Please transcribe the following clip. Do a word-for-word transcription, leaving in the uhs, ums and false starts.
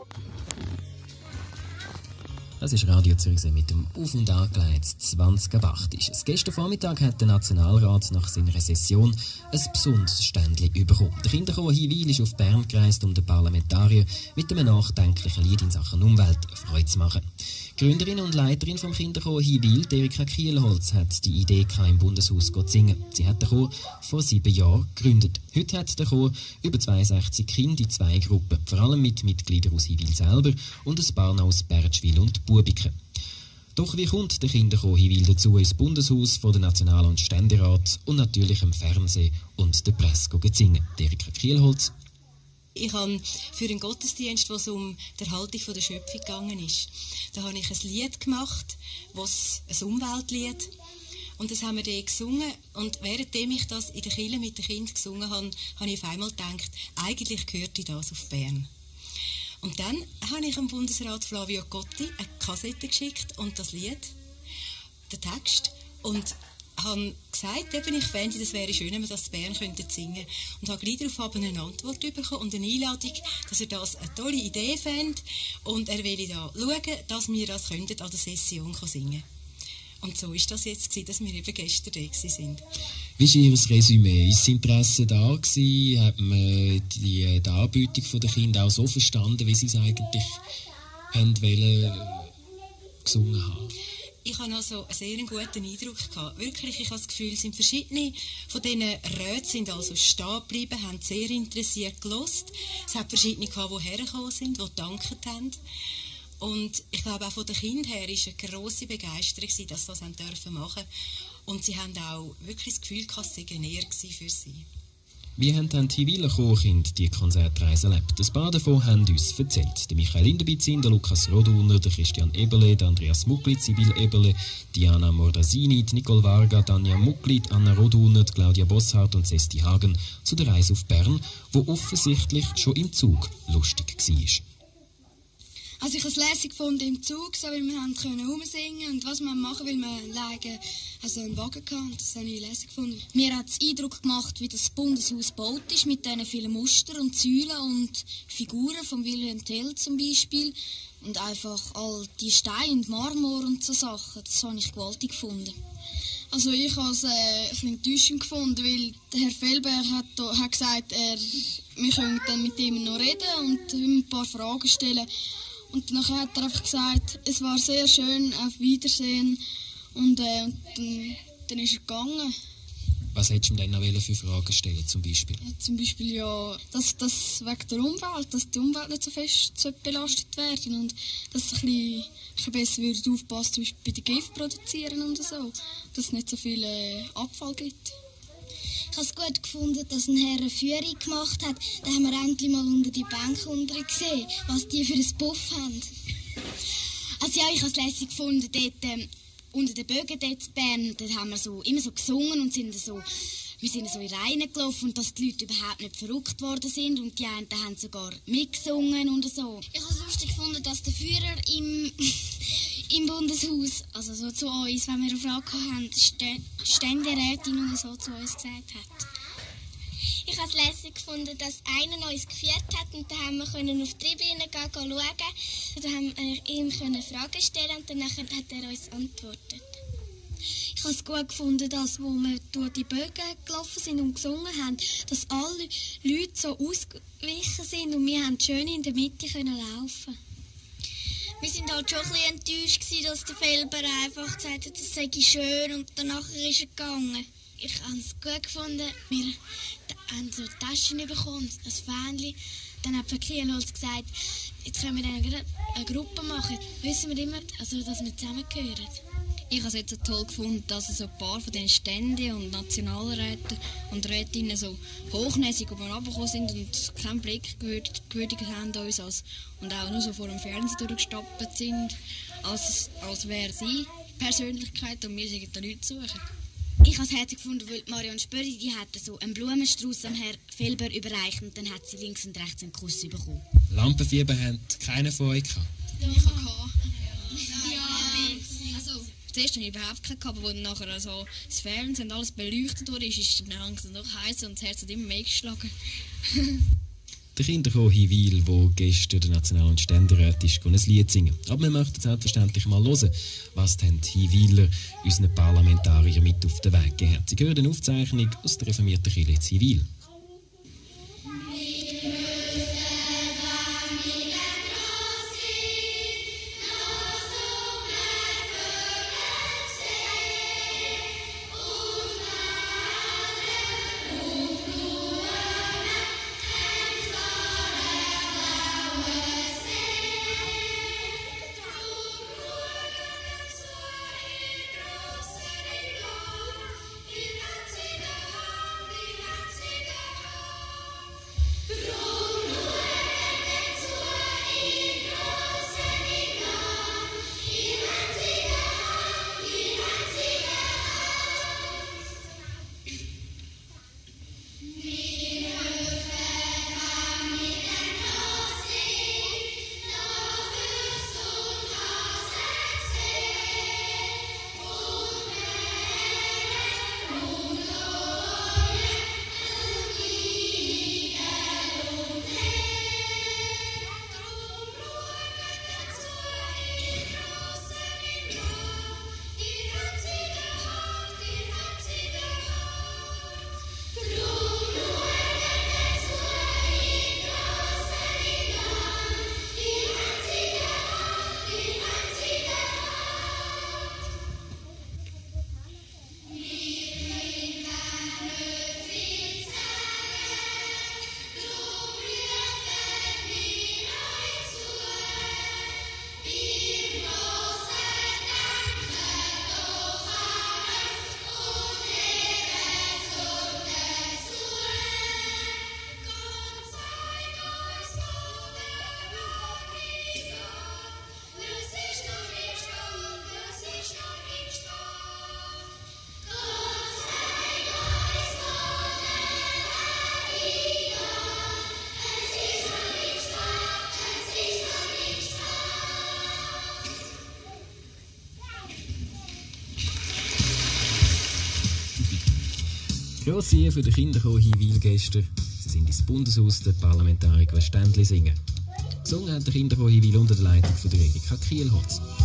Das ist Radio Zürichsee mit dem Auf- und Angelegt zwanzig ab acht. Ist. Gestern Vormittag hat der Nationalrat nach seiner Session ein besonderes Ständchen bekommen. Der Kinderchor Hiwil ist auf Bern gereist, um den Parlamentarier mit einem nachdenklichen Lied in Sachen Umwelt Freude zu machen. Gründerin und Leiterin vom Kinderchor Hiwil, Erika Kielholz, hat die Idee gehabt, im Bundeshaus zu singen. Sie hat den Chor vor sieben Jahren gegründet. Heute hat der Chor über zweiundsechzig Kinder in zwei Gruppen, vor allem mit Mitgliedern aus Hiwil selber und ein paar aus Bertschwil und Bubiken. Doch wie kommt der Kinderchor Hiwil dazu, ins Bundeshaus vor den National- und Ständerat und natürlich im Fernsehen und der Presse zu singen? Erika Kielholz. Ich habe für einen Gottesdienst, wo es um die Erhaltung der Schöpfung gegangen ist, da habe ich ein Lied gemacht, was ein Umweltlied. Und das haben wir dort gesungen. Und währenddem ich das in der Kirche mit den Kindern gesungen habe, habe ich auf einmal gedacht, eigentlich gehörte das auf Bern. Und dann habe ich dem Bundesrat Flavio Cotti eine Kassette geschickt und das Lied, den Text, und habe gesagt, eben, ich fände, das wäre schön, wenn wir das in Bern könnten singen. Und habe gleich darauf eine Antwort bekommen und eine Einladung, dass er das eine tolle Idee fände und er will da schauen, dass wir das könnten an der Session singen. Und so ist das jetzt gewesen, dass wir eben gestern da sind. Wie ist Ihr Resümee? Ist das Interesse da gewesen? Hat man die, die Anbietung der Kinder auch so verstanden, wie sie es eigentlich haben wollen, gesungen haben? Ich hatte also einen sehr guten Eindruck gehabt. Wirklich, ich habe das Gefühl, es sind verschiedene von diesen Räten sind also stehen geblieben, haben sehr interessiert gehört. Es hat verschiedene gehabt, die hergekommen sind, die gedankt haben. Und ich glaube, auch von den Kindern her war eine grosse Begeisterung, dass sie das machen dürfen. Und sie haben auch wirklich das Gefühl, dass es näher für sie. Wie haben dann die Hiwiler Chorkinder die Konzertreise erlebt? Ein paar davon haben uns erzählt. Der Michael Inderbizin, der Lukas Roduner, der Christian Eberle, der Andreas Muckli, Sibyl Eberle, Diana Mordasini, die Nicole Varga, Tanja Muckli, Anna Roduner, Claudia Bosshardt und Sesti Hagen zu der Reise auf Bern, wo offensichtlich schon im Zug lustig war. Also ich habe es lässig gefunden im Zug, so, weil wir haben können rumsingen und was wir machen, weil wir liegen, also einen Wagen hatten, das habe ich lässig gefunden. Mir hat es Eindruck gemacht, wie das Bundeshaus gebaut ist, mit diesen vielen Mustern und Säulen und Figuren von Wilhelm Tell zum Beispiel und einfach all die Steine und Marmor und so Sachen, das habe ich gewaltig gefunden. Also ich habe es äh, ein bisschen enttäuschend gefunden, weil der Herr Felber hat, hat gesagt, er, wir können dann mit ihm noch reden und ihm ein paar Fragen stellen. Und nachher hat er einfach gesagt, es war sehr schön, auf Wiedersehen. Und, äh, und dann, dann ist er gegangen. Was hättest du ihm dann noch für Fragen stellen, zum Beispiel? Ja, zum Beispiel ja, dass, dass wegen der Umwelt, dass die Umwelt nicht so fest belastet werden und dass ein bisschen, ein bisschen besser würde aufpassen, zum Beispiel bei den Gift produzieren und so, dass es nicht so viel äh, Abfall gibt. Ich habe es gut gefunden, dass ein Herr eine Führung gemacht hat. Da haben wir endlich mal unter die Bänke unten gesehen, was die für ein Buff haben. Also ja, ich habe es lässig gefunden, dort ähm, unter den Bögen dort in Bern, dort haben wir so, immer so gesungen und sind so, wir sind so in Reihen gelaufen und dass die Leute überhaupt nicht verrückt worden sind und die einen haben sogar mitgesungen und so. Ich habe es lustig gefunden, dass der Führer im, im Bundeshaus, also so zu uns, wenn wir eine Frage haben, die Ständerätin und so zu uns gesagt hat. Ich habe es lässig gefunden, dass einer uns geführt hat und dann haben wir können auf die Tribüne gehen, schauen. Dann haben wir ihm können Fragen stellen und dann hat er uns antwortet. Ich habe es gut gefunden, dass, wo wir durch die Bögen gelaufen sind und gesungen haben, dass alle Leute so ausgewichen sind und wir haben schön in der Mitte können laufen. Wir waren halt schon ein bisschen enttäuscht gewesen, dass der Felber einfach gesagt hat, es sei schön und danach ist er gegangen. Ich habe es gut gefunden. Wir haben so Taschen bekommen, ein Fähnchen. Dann hat Frau Kielholz gesagt, jetzt können wir dann eine Gruppe machen. Wissen wir immer, also, dass wir zusammengehören. Ich habe es jetzt so toll gefunden, dass so ein paar von den Ständen und Nationalräten und Rätinnen so hochnäsig oben runtergekommen sind und keinen Blick gewürdigt haben uns als, und auch nur so vor dem Fernsehen durchgestappt sind, als, als wäre sie Persönlichkeit und wir sind da Leute suchen. Ich habe es herzig gefunden, weil Marion Spöri, die hat so einen Blumenstrauß am Herrn Felber überreicht und dann hat sie links und rechts einen Kuss bekommen. Lampenfieber hat keiner von euch gehabt? Ja, ich hatte. Ja. Also, zuerst hatte ich überhaupt keinen gehabt, aber als nachher so das Fernsehen und alles beleuchtet wurde, ist es dann langsam noch heiß und das Herz hat immer mehr geschlagen. Der Kinderchor Hiwil, der gestern der National- und Ständerat ist, ein Lied singen. Aber wir möchten selbstverständlich mal hören, was die Hiwiler unseren Parlamentariern mit auf den Weg gegeben haben. Sie hören eine Aufzeichnung aus der reformierten Kirche in Hiwil. Grosse für den Kinderchor Hiwil gestern. Sie sind ins Bundeshaus der Parlamentarier Ständli singen. Gesungen hat der Kinderchor Hiwil unter der Leitung von der Erika Kielholz.